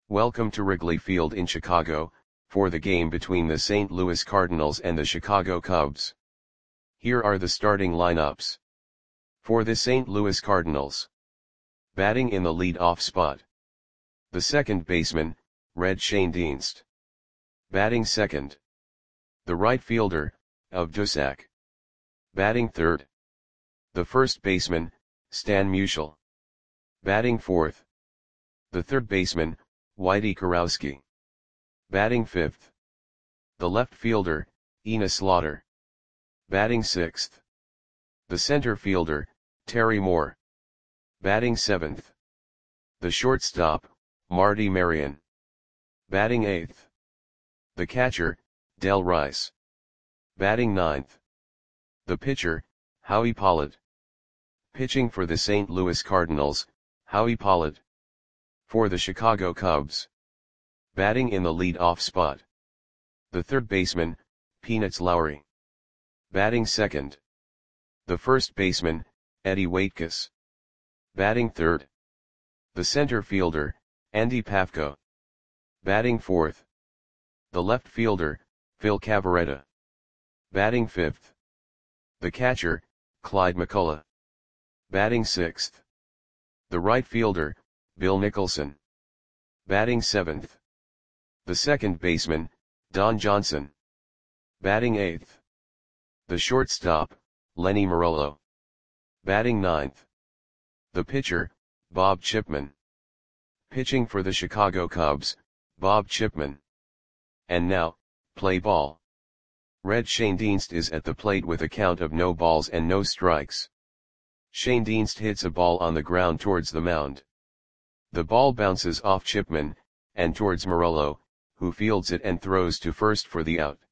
Welcome to Wrigley Field in Chicago, for the game between the St. Louis Cardinals and the Chicago Cubs. Here are the starting lineups. For the St. Louis Cardinals. Batting in the lead-off spot. The second baseman, Red Schoendienst. Batting second. The right fielder, Of Dusac. Batting third. The first baseman, Stan Musial. Batting fourth. The third baseman, Whitey Kurowski. Batting fifth. The left fielder, Enos Slaughter. Batting sixth. The center fielder, Terry Moore. Batting seventh. The shortstop, Marty Marion. Batting eighth. The catcher, Del Rice. Batting ninth. The pitcher, Howie Pollard. Pitching for the St. Louis Cardinals, Howie Pollard. For the Chicago Cubs. Batting in the lead-off spot. The third baseman, Peanuts Lowry. Batting second. The first baseman, Eddie Waitkus. Batting third. The center fielder, Andy Pafko. Batting fourth. The left fielder, Phil Cavarretta. Batting fifth. The catcher, Clyde McCullough. Batting sixth. The right fielder, Bill Nicholson. Batting seventh. The second baseman, Don Johnson. Batting eighth. The shortstop, Lenny Marolo. Batting ninth. The pitcher, Bob Chipman. Pitching for the Chicago Cubs, Bob Chipman. And now, play ball. Red Schoendienst is at the plate with a count of no balls and no strikes. Schoendienst hits a ball on the ground towards the mound. The ball bounces off Chipman, and towards Marolo, who fields it and throws to first for the out.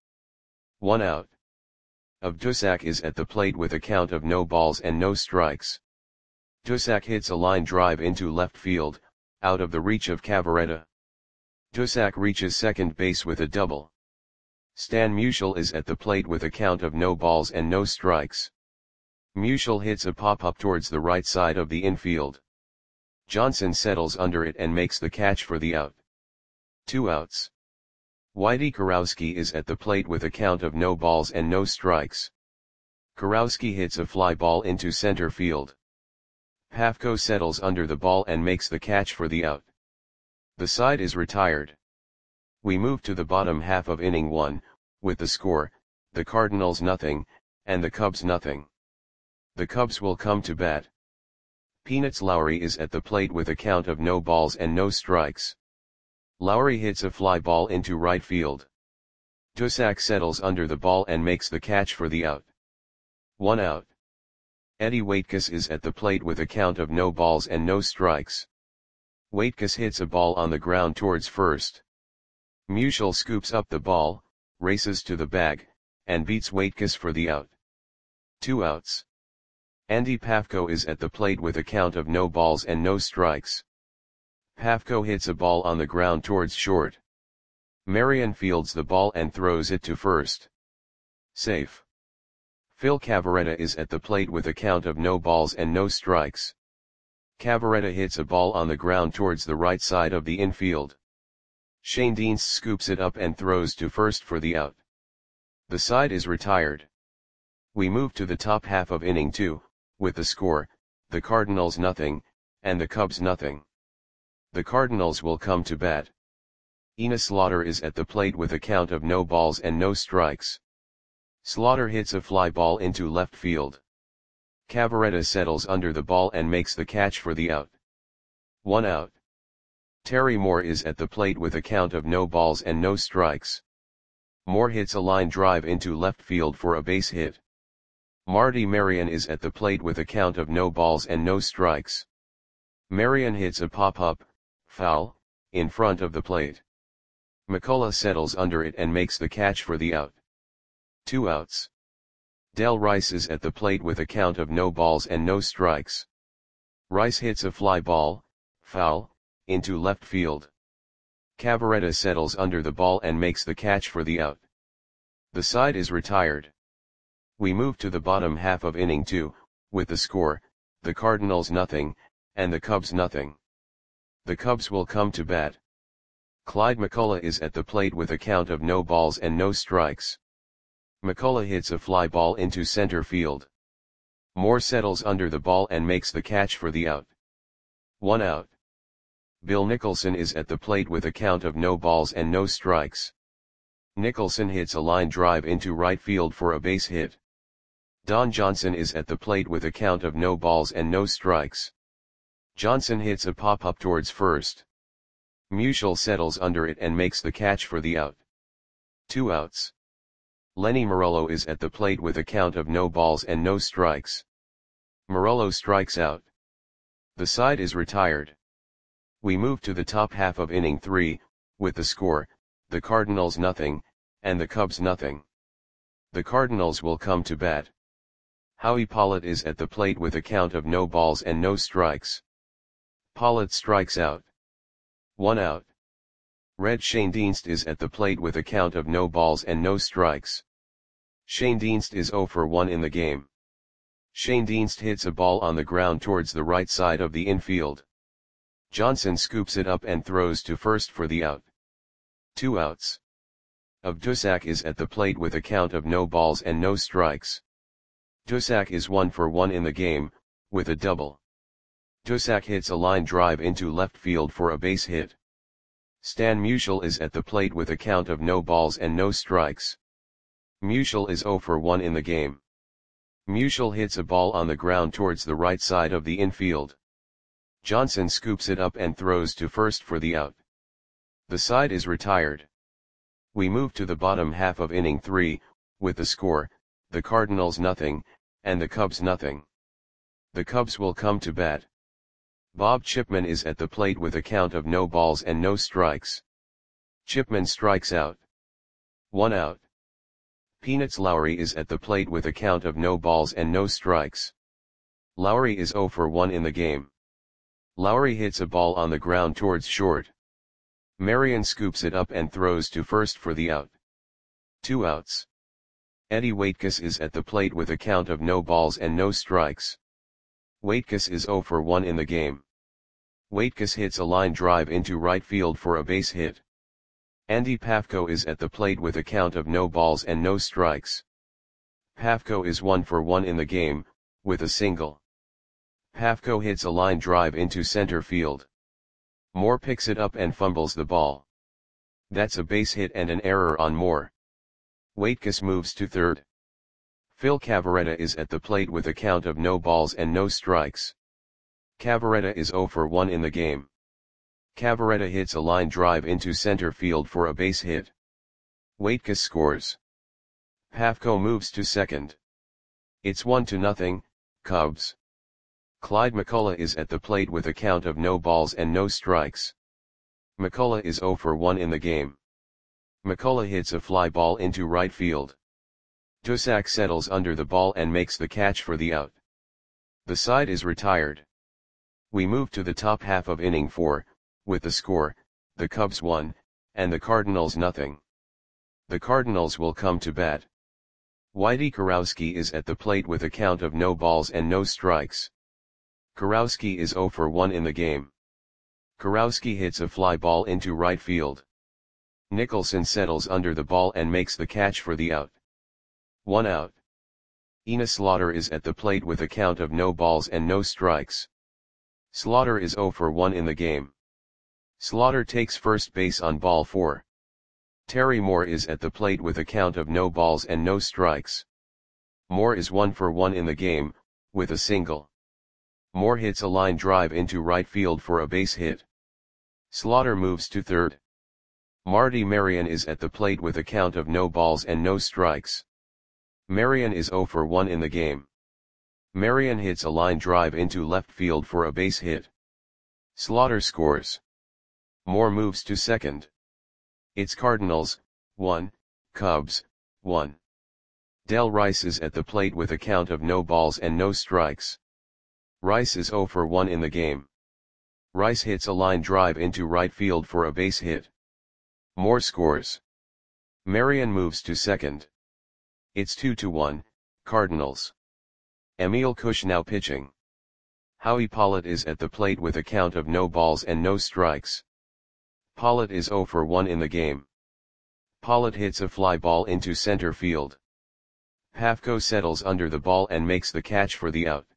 1 out. Of Dusac is at the plate with a count of no balls and no strikes. Dusac hits a line drive into left field, out of the reach of Cavarretta. Dusac reaches second base with a double. Stan Musial is at the plate with a count of no balls and no strikes. Musial hits a pop-up towards the right side of the infield. Johnson settles under it and makes the catch for the out. 2 outs. Whitey Kurowski is at the plate with a count of no balls and no strikes. Kurowski hits a fly ball into center field. Pafko settles under the ball and makes the catch for the out. The side is retired. We move to the bottom half of inning 1, with the score, the Cardinals 0, and the Cubs 0. The Cubs will come to bat. Peanuts Lowry is at the plate with a count of no balls and no strikes. Lowry hits a fly ball into right field. Dusac settles under the ball and makes the catch for the out. 1 out. Eddie Waitkus is at the plate with a count of no balls and no strikes. Waitkus hits a ball on the ground towards first. Musial scoops up the ball, races to the bag, and beats Waitkus for the out. 2 outs. Andy Pafko is at the plate with a count of no balls and no strikes. Pafko hits a ball on the ground towards short. Marion fields the ball and throws it to first. Safe. Phil Cavarretta is at the plate with a count of no balls and no strikes. Cavarretta hits a ball on the ground towards the right side of the infield. Schoendienst scoops it up and throws to first for the out. The side is retired. We move to the top half of inning 2, with the score, the Cardinals 0, and the Cubs 0. The Cardinals will come to bat. Enos Slaughter is at the plate with a count of no balls and no strikes. Slaughter hits a fly ball into left field. Cavarretta settles under the ball and makes the catch for the out. 1 out. Terry Moore is at the plate with a count of no balls and no strikes. Moore hits a line drive into left field for a base hit. Marty Marion is at the plate with a count of no balls and no strikes. Marion hits a pop-up, foul, in front of the plate. McCullough settles under it and makes the catch for the out. 2 outs. Del Rice is at the plate with a count of no balls and no strikes. Rice hits a fly ball, foul, into left field. Cavarretta settles under the ball and makes the catch for the out. The side is retired. We move to the bottom half of inning 2, with the score, the Cardinals 0, and the Cubs 0. The Cubs will come to bat. Clyde McCullough is at the plate with a count of no balls and no strikes. McCullough hits a fly ball into center field. Moore settles under the ball and makes the catch for the out. 1 out. Bill Nicholson is at the plate with a count of no balls and no strikes. Nicholson hits a line drive into right field for a base hit. Don Johnson is at the plate with a count of no balls and no strikes. Johnson hits a pop-up towards first. Musial settles under it and makes the catch for the out. 2 outs. Lenny Morello is at the plate with a count of no balls and no strikes. Morello strikes out. The side is retired. We move to the top half of inning 3, with the score, the Cardinals nothing, and the Cubs nothing. The Cardinals will come to bat. Howie Pollitt is at the plate with a count of no balls and no strikes. Pollitt strikes out. 1 out. Red Schoendienst is at the plate with a count of no balls and no strikes. Schoendienst is 0 for 1 in the game. Schoendienst hits a ball on the ground towards the right side of the infield. Johnson scoops it up and throws to first for the out. 2 outs. Dusak is at the plate with a count of no balls and no strikes. Dusak is 1 for 1 in the game, with a double. Dusak hits a line drive into left field for a base hit. Stan Musial is at the plate with a count of no balls and no strikes. Musial is 0 for 1 in the game. Musial hits a ball on the ground towards the right side of the infield. Johnson scoops it up and throws to first for the out. The side is retired. We move to the bottom half of inning 3, with the score, the Cardinals nothing, and the Cubs nothing. The Cubs will come to bat. Bob Chipman is at the plate with a count of no balls and no strikes. Chipman strikes out. 1 out. Peanuts Lowry is at the plate with a count of no balls and no strikes. Lowry is 0 for 1 in the game. Lowry hits a ball on the ground towards short. Marion scoops it up and throws to first for the out. 2 outs. Eddie Waitkus is at the plate with a count of no balls and no strikes. Waitkus is 0 for 1 in the game. Waitkus hits a line drive into right field for a base hit. Andy Pafko is at the plate with a count of no balls and no strikes. Pafko is 1 for 1 in the game, with a single. Pafko hits a line drive into center field. Moore picks it up and fumbles the ball. That's a base hit and an error on Moore. Waitkus moves to third. Phil Cavarretta is at the plate with a count of no balls and no strikes. Cavarretta is 0 for 1 in the game. Cavarretta hits a line drive into center field for a base hit. Waitkus scores. Pafko moves to second. It's 1-0, Cubs. Clyde McCullough is at the plate with a count of no balls and no strikes. McCullough is 0 for 1 in the game. McCullough hits a fly ball into right field. Dusak settles under the ball and makes the catch for the out. The side is retired. We move to the top half of inning 4, with the score, the Cubs 1, and the Cardinals nothing. The Cardinals will come to bat. Whitey Kurowski is at the plate with a count of no balls and no strikes. Kurowski is 0 for 1 in the game. Kurowski hits a fly ball into right field. Nicholson settles under the ball and makes the catch for the out. 1 out. Enos Slaughter is at the plate with a count of no balls and no strikes. Slaughter is 0 for 1 in the game. Slaughter takes first base on ball 4. Terry Moore is at the plate with a count of no balls and no strikes. Moore is 1 for 1 in the game, with a single. Moore hits a line drive into right field for a base hit. Slaughter moves to third. Marty Marion is at the plate with a count of no balls and no strikes. Marion is 0 for 1 in the game. Marion hits a line drive into left field for a base hit. Slaughter scores. Moore moves to second. It's Cardinals, 1, Cubs, 1. Del Rice is at the plate with a count of no balls and no strikes. Rice is 0 for 1 in the game. Rice hits a line drive into right field for a base hit. Moore scores. Marion moves to second. It's 2-1, Cardinals. Emil Kushnow pitching. Howie Pollitt is at the plate with a count of no balls and no strikes. Pollitt is 0 for 1 in the game. Pollitt hits a fly ball into center field. Pafko settles under the ball and makes the catch for the out.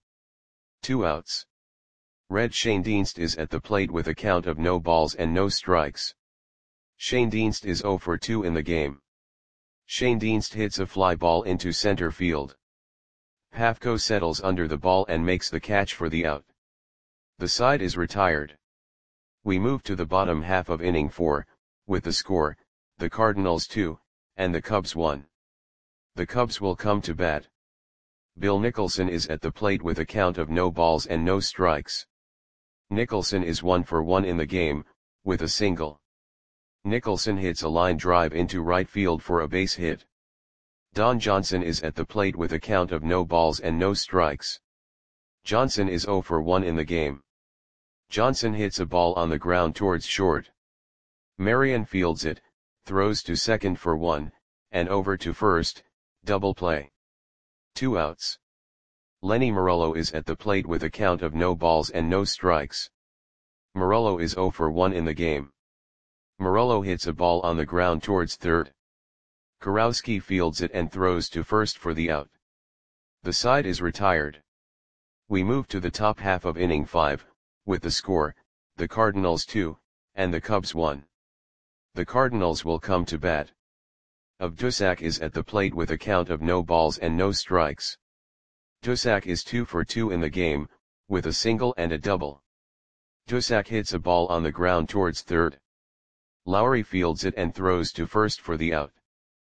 2 outs. Red Schoendienst is at the plate with a count of no balls and no strikes. Schoendienst is 0 for 2 in the game. Schoendienst hits a fly ball into center field. Pafko settles under the ball and makes the catch for the out. The side is retired. We move to the bottom half of inning 4, with the score, the Cardinals 2, and the Cubs 1. The Cubs will come to bat. Bill Nicholson is at the plate with a count of no balls and no strikes. Nicholson is 1 for 1 in the game, with a single. Nicholson hits a line drive into right field for a base hit. Don Johnson is at the plate with a count of no balls and no strikes. Johnson is 0 for 1 in the game. Johnson hits a ball on the ground towards short. Marion fields it, throws to second for 1, and over to first, double play. 2 outs. Lenny Morello is at the plate with a count of no balls and no strikes. Morello is 0 for 1 in the game. Morello hits a ball on the ground towards third. Kurowski fields it and throws to first for the out. The side is retired. We move to the top half of inning 5, with the score, the Cardinals 2, and the Cubs 1. The Cardinals will come to bat. Dusak is at the plate with a count of no balls and no strikes. Dusak is 2 for 2 in the game, with a single and a double. Dusak hits a ball on the ground towards third. Lowry fields it and throws to first for the out.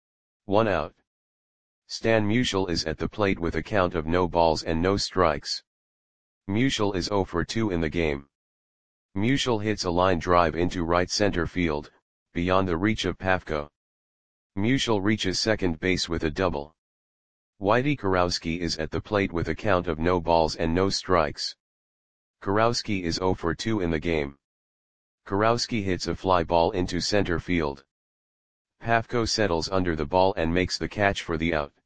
1 out. Stan Musial is at the plate with a count of no balls and no strikes. Musial is 0 for 2 in the game. Musial hits a line drive into right center field, beyond the reach of Pafko. Musial reaches second base with a double. Whitey Kurowski is at the plate with a count of no balls and no strikes. Kurowski is 0 for 2 in the game. Kurowski hits a fly ball into center field. Pafko settles under the ball and makes the catch for the out.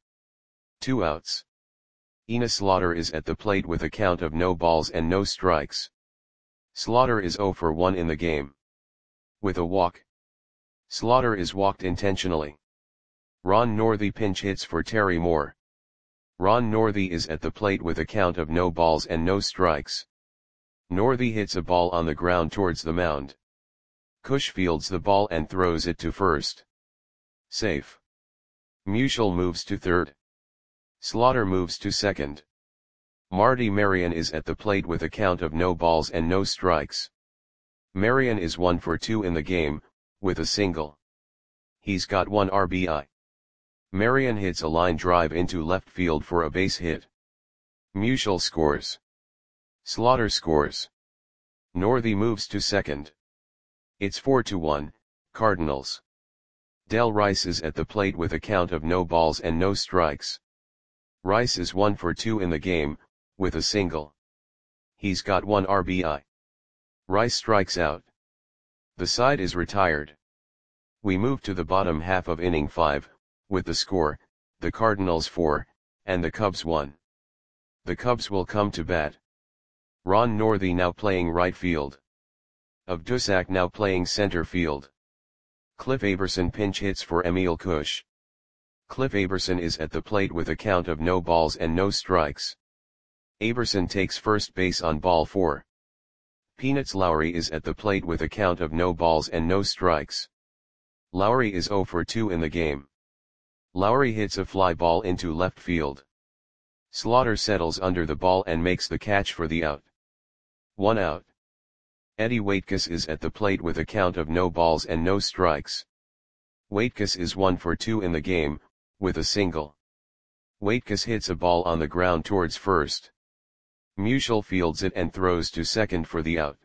2 outs. Enos Slaughter is at the plate with a count of no balls and no strikes. Slaughter is 0 for 1 in the game. With a walk. Slaughter is walked intentionally. Ron Northey pinch hits for Terry Moore. Ron Northey is at the plate with a count of no balls and no strikes. Northey hits a ball on the ground towards the mound. Cush fields the ball and throws it to first. Safe. Musial moves to third. Slaughter moves to second. Marty Marion is at the plate with a count of no balls and no strikes. Marion is 1 for 2 in the game, with a single. He's got 1 RBI. Marion hits a line drive into left field for a base hit. Musial scores. Slaughter scores. Northey moves to second. It's 4-1, Cardinals. Del Rice is at the plate with a count of no balls and no strikes. Rice is 1 for 2 in the game, with a single. He's got 1 RBI. Rice strikes out. The side is retired. We move to the bottom half of inning 5, with the score, the Cardinals 4, and the Cubs 1. The Cubs will come to bat. Ron Northey now playing right field. Dusak now playing center field. Cliff Aberson pinch hits for Emil Cush. Cliff Aberson is at the plate with a count of no balls and no strikes. Aberson takes first base on ball 4. Peanuts Lowry is at the plate with a count of no balls and no strikes. Lowry is 0 for 2 in the game. Lowry hits a fly ball into left field. Slaughter settles under the ball and makes the catch for the out. 1 out. Eddie Waitkus is at the plate with a count of no balls and no strikes. Waitkus is 1 for 2 in the game, with a single. Waitkus hits a ball on the ground towards first. Musial fields it and throws to second for the out.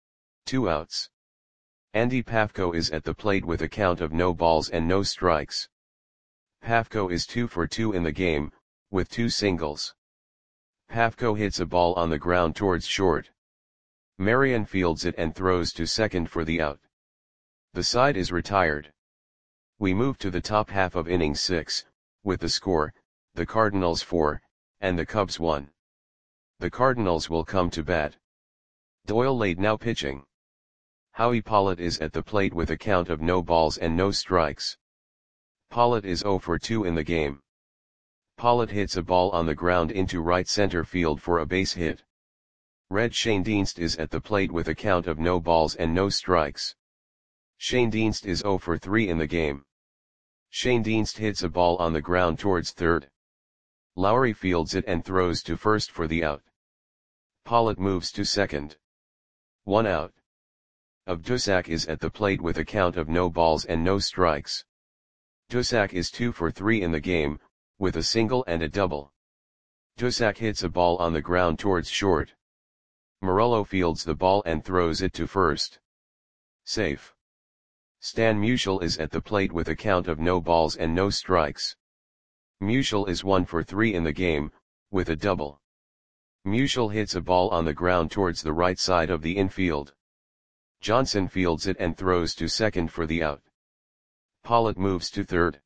2 outs. Andy Pafko is at the plate with a count of no balls and no strikes. Pafko is 2 for 2 in the game, with 2 singles. Pafko hits a ball on the ground towards short. Marion fields it and throws to second for the out. The side is retired. We move to the top half of inning 6, with the score, the Cardinals 4, and the Cubs 1. The Cardinals will come to bat. Doyle Lade now pitching. Howie Pollitt is at the plate with a count of no balls and no strikes. Pollitt is 0 for 2 in the game. Pollitt hits a ball on the ground into right center field for a base hit. Red Schoendienst is at the plate with a count of no balls and no strikes. Schoendienst is 0 for 3 in the game. Schoendienst hits a ball on the ground towards third. Lowry fields it and throws to first for the out. Pollitt moves to second. 1 out. Duszak is at the plate with a count of no balls and no strikes. Duszak is 2 for 3 in the game, with a single and a double. Duszak hits a ball on the ground towards short. Morello fields the ball and throws it to first. Safe. Stan Musial is at the plate with a count of no balls and no strikes. Musial is 1 for 3 in the game, with a double. Musial hits a ball on the ground towards the right side of the infield. Johnson fields it and throws to second for the out. Pollitt moves to third.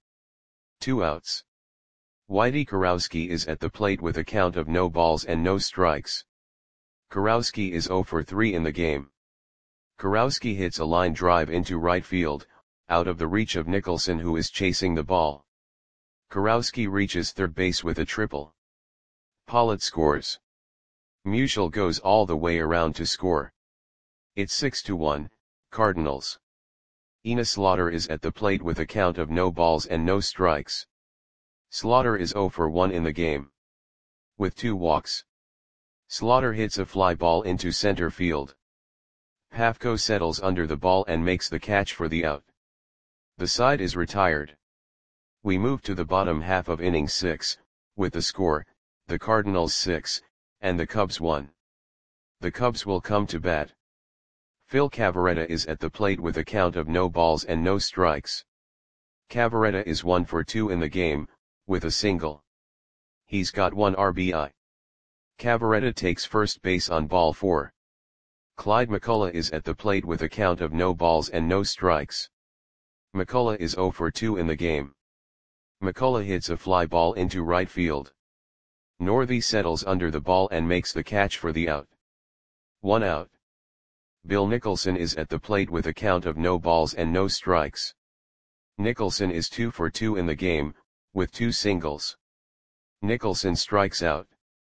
2 outs. Whitey Kurowski is at the plate with a count of no balls and no strikes. Kurowski is 0 for 3 in the game. Kurowski hits a line drive into right field, out of the reach of Nicholson, who is chasing the ball. Kurowski reaches third base with a triple. Pollitt scores. Musial goes all the way around to score. It's 6-1, Cardinals. Enos Slaughter is at the plate with a count of no balls and no strikes. Slaughter is 0 for 1 in the game. With 2 walks. Slaughter hits a fly ball into center field. Pafko settles under the ball and makes the catch for the out. The side is retired. We move to the bottom half of inning 6, with the score, the Cardinals 6, and the Cubs 1. The Cubs will come to bat. Phil Cavarretta is at the plate with a count of no balls and no strikes. Cavarretta is 1 for 2 in the game, with a single. He's got 1 RBI. Cavarretta takes first base on ball 4. Clyde McCullough is at the plate with a count of no balls and no strikes. McCullough is 0 for 2 in the game. McCullough hits a fly ball into right field. Northey settles under the ball and makes the catch for the out. 1 out. Bill Nicholson is at the plate with a count of no balls and no strikes. Nicholson is 2 for 2 in the game, with 2 singles. Nicholson strikes out.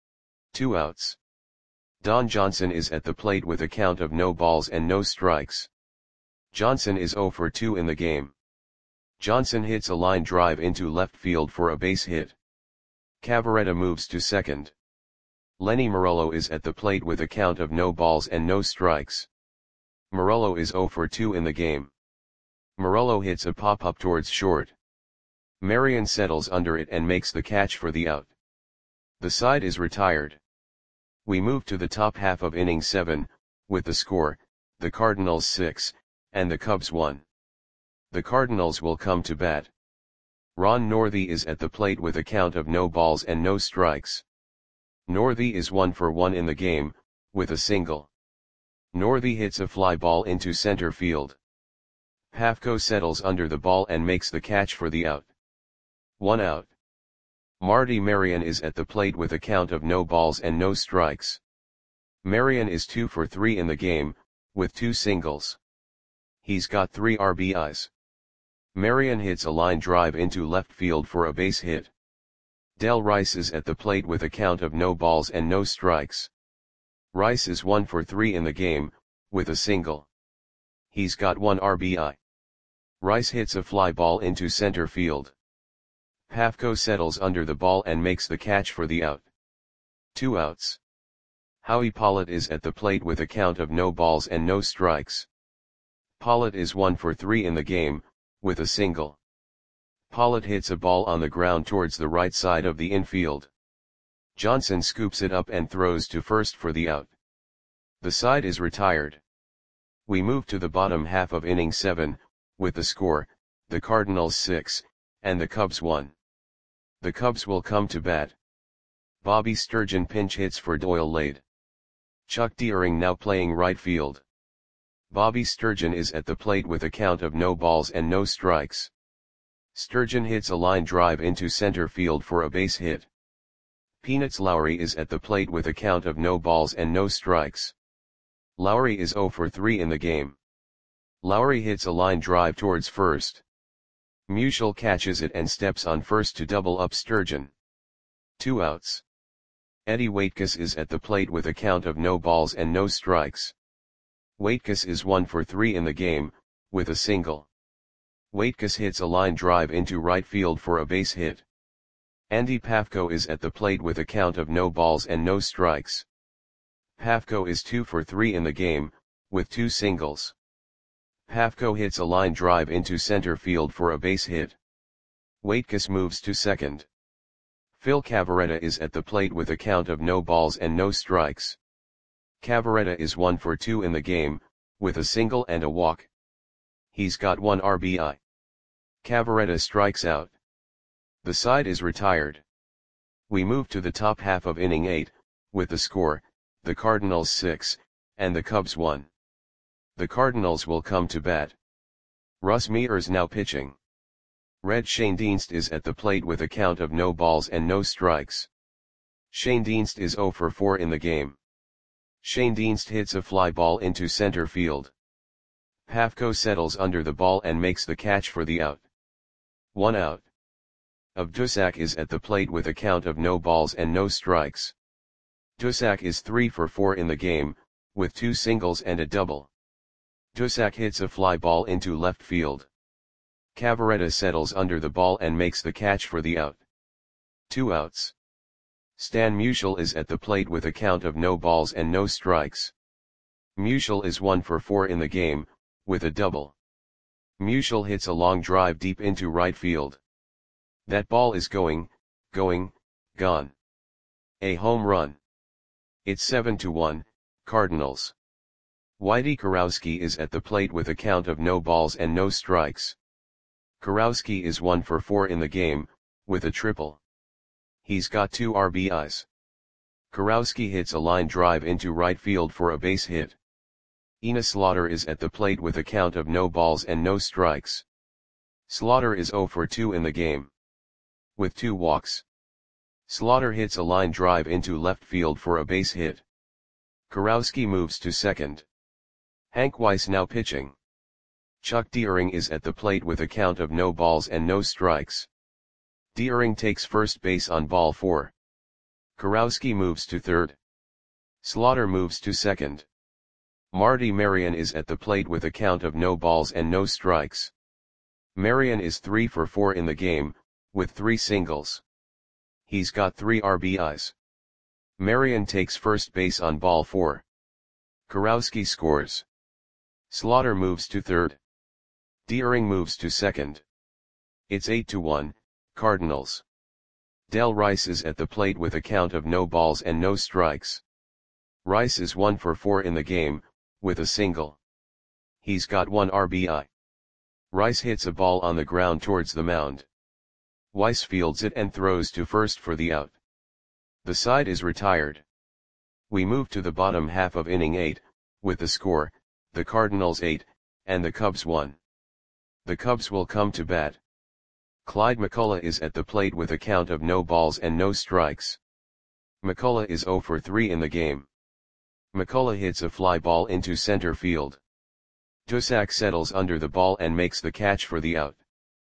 2 outs. Don Johnson is at the plate with a count of no balls and no strikes. Johnson is 0 for 2 in the game. Johnson hits a line drive into left field for a base hit. Cavarretta moves to second. Lenny Morello is at the plate with a count of no balls and no strikes. Morello is 0 for 2 in the game. Morello hits a pop-up towards short. Marion settles under it and makes the catch for the out. The side is retired. We move to the top half of inning 7, with the score, the Cardinals 6, and the Cubs 1. The Cardinals will come to bat. Ron Northey is at the plate with a count of no balls and no strikes. Northey is 1 for 1 in the game, with a single. Northey hits a fly ball into center field. Pafko settles under the ball and makes the catch for the out. 1 out. Marty Marion is at the plate with a count of no balls and no strikes. Marion is 2 for 3 in the game, with 2 singles. He's got 3 RBIs. Marion hits a line drive into left field for a base hit. Del Rice is at the plate with a count of no balls and no strikes. Rice is 1 for 3 in the game, with a single. He's got 1 RBI. Rice hits a fly ball into center field. Pafko settles under the ball and makes the catch for the out. 2 outs. Howie Pollitt is at the plate with a count of no balls and no strikes. Pollitt is 1 for 3 in the game, with a single. Pollitt hits a ball on the ground towards the right side of the infield. Johnson scoops it up and throws to first for the out. The side is retired. We move to the bottom half of inning 7, with the score, the Cardinals 6, and the Cubs 1. The Cubs will come to bat. Bobby Sturgeon pinch hits for Doyle Lade. Chuck Deering now playing right field. Bobby Sturgeon is at the plate with a count of no balls and no strikes. Sturgeon hits a line drive into center field for a base hit. Peanuts Lowry is at the plate with a count of no balls and no strikes. Lowry is 0 for 3 in the game. Lowry hits a line drive towards first. Musial catches it and steps on first to double up Sturgeon. 2 outs. Eddie Waitkus is at the plate with a count of no balls and no strikes. Waitkus is 1 for 3 in the game, with a single. Waitkus hits a line drive into right field for a base hit. Andy Pafko is at the plate with a count of no balls and no strikes. Pafko is 2 for 3 in the game, with 2 singles. Pafko hits a line drive into center field for a base hit. Waitkus moves to second. Phil Cavarretta is at the plate with a count of no balls and no strikes. Cavarretta is 1 for 2 in the game, with a single and a walk. He's got 1 RBI. Cavarretta strikes out. The side is retired. We move to the top half of inning 8, with the score, the Cardinals 6, and the Cubs 1. The Cardinals will come to bat. Russ Mears now pitching. Red Schoendienst is at the plate with a count of no balls and no strikes. Schoendienst is 0 for 4 in the game. Schoendienst hits a fly ball into center field. Pafko settles under the ball and makes the catch for the out. 1 out. Dusak is at the plate with a count of no balls and no strikes. Dusak is 3 for 4 in the game, with 2 singles and a double. Dusak hits a fly ball into left field. Cavarretta settles under the ball and makes the catch for the out. 2 outs. Stan Musial is at the plate with a count of no balls and no strikes. Musial is 1 for 4 in the game, with a double. Musial hits a long drive deep into right field. That ball is gone. A home run. It's 7-1, Cardinals. Whitey Kurowski is at the plate with a count of no balls and no strikes. Kurowski is 1 for 4 in the game, with a triple. He's got 2 RBIs. Kurowski hits a line drive into right field for a base hit. Enos Slaughter is at the plate with a count of no balls and no strikes. Slaughter is 0 for 2 in the game, with 2 walks. Slaughter hits a line drive into left field for a base hit. Kurowski moves to second. Hank Weiss now pitching. Chuck Deering is at the plate with a count of no balls and no strikes. Deering takes first base on ball 4. Kurowski moves to third. Slaughter moves to second. Marty Marion is at the plate with a count of no balls and no strikes. Marion is 3 for 4 in the game, with 3 singles. He's got 3 RBIs. Marion takes first base on ball 4. Kurowski scores. Slaughter moves to third. Deering moves to second. It's 8-1, Cardinals. Del Rice is at the plate with a count of no balls and no strikes. Rice is 1 for 4 in the game, with a single. He's got 1 RBI. Rice hits a ball on the ground towards the mound. Weiss fields it and throws to first for the out. The side is retired. We move to the bottom half of inning 8, with the score, the Cardinals 8, and the Cubs 1. The Cubs will come to bat. Clyde McCullough is at the plate with a count of no balls and no strikes. McCullough is 0 for 3 in the game. McCullough hits a fly ball into center field. Dusak settles under the ball and makes the catch for the out.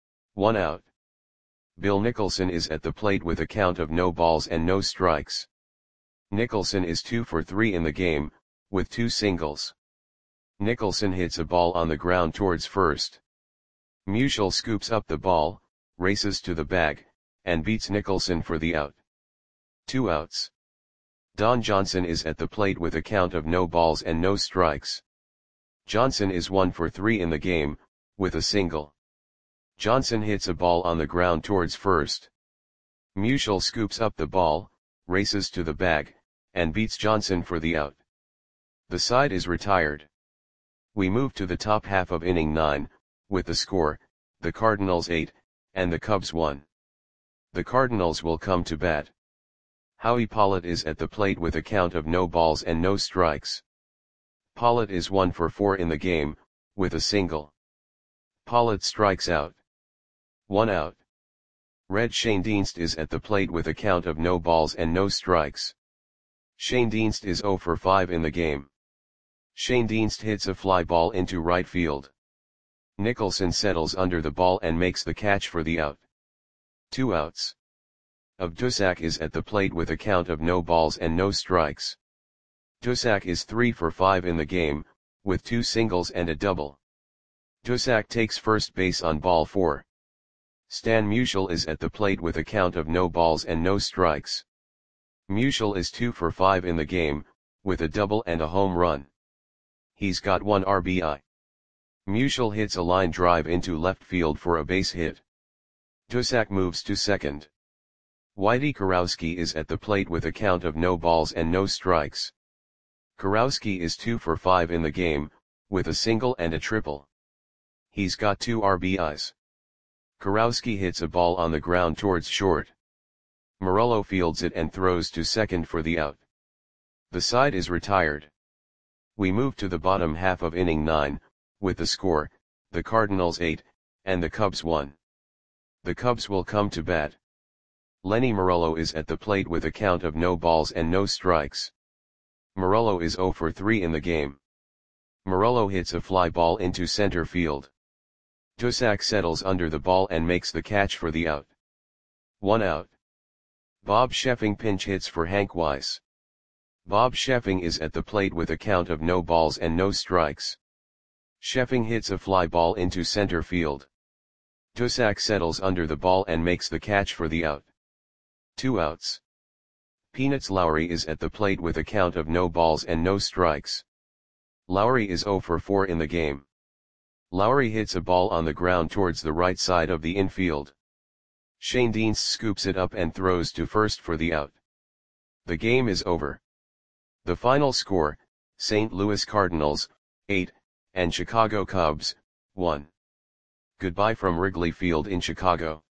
1 out. Bill Nicholson is at the plate with a count of no balls and no strikes. Nicholson is 2 for 3 in the game, with 2 singles. Nicholson hits a ball on the ground towards first. Musial scoops up the ball, races to the bag, and beats Nicholson for the out. 2 outs. Don Johnson is at the plate with a count of no balls and no strikes. Johnson is 1 for 3 in the game, with a single. Johnson hits a ball on the ground towards first. Musial scoops up the ball, races to the bag, and beats Johnson for the out. The side is retired. We move to the top half of inning 9, with the score, the Cardinals 8, and the Cubs 1. The Cardinals will come to bat. Howie Pollitt is at the plate with a count of no balls and no strikes. Pollitt is 1 for 4 in the game, with a single. Pollitt strikes out. 1 out. Red Schoendienst is at the plate with a count of no balls and no strikes. Schoendienst is 0 for 5 in the game. Schoendienst hits a fly ball into right field. Nicholson settles under the ball and makes the catch for the out. 2 outs. Dusak is at the plate with a count of no balls and no strikes. Dusak is 3 for 5 in the game, with 2 singles and a double. Dusak takes first base on ball 4. Stan Musial is at the plate with a count of no balls and no strikes. Musial is 2 for 5 in the game, with a double and a home run. He's got 1 RBI. Musial hits a line drive into left field for a base hit. Dusak moves to second. Whitey Kurowski is at the plate with a count of no balls and no strikes. Kurowski is 2 for 5 in the game, with a single and a triple. He's got 2 RBIs. Kurowski hits a ball on the ground towards short. Morello fields it and throws to second for the out. The side is retired. We move to the bottom half of inning 9, with the score, the Cardinals 8, and the Cubs 1. The Cubs will come to bat. Lenny Morello is at the plate with a count of no balls and no strikes. Morello is 0 for 3 in the game. Morello hits a fly ball into center field. Dusak settles under the ball and makes the catch for the out. 1 out. Bob Sheffing pinch hits for Hank Weiss. Bob Sheffing is at the plate with a count of no balls and no strikes. Sheffing hits a fly ball into center field. Dusak settles under the ball and makes the catch for the out. 2 outs. Peanuts Lowry is at the plate with a count of no balls and no strikes. Lowry is 0 for 4 in the game. Lowry hits a ball on the ground towards the right side of the infield. Shane Deans scoops it up and throws to first for the out. The game is over. The final score, St. Louis Cardinals, 8, and Chicago Cubs, 1. Goodbye from Wrigley Field in Chicago.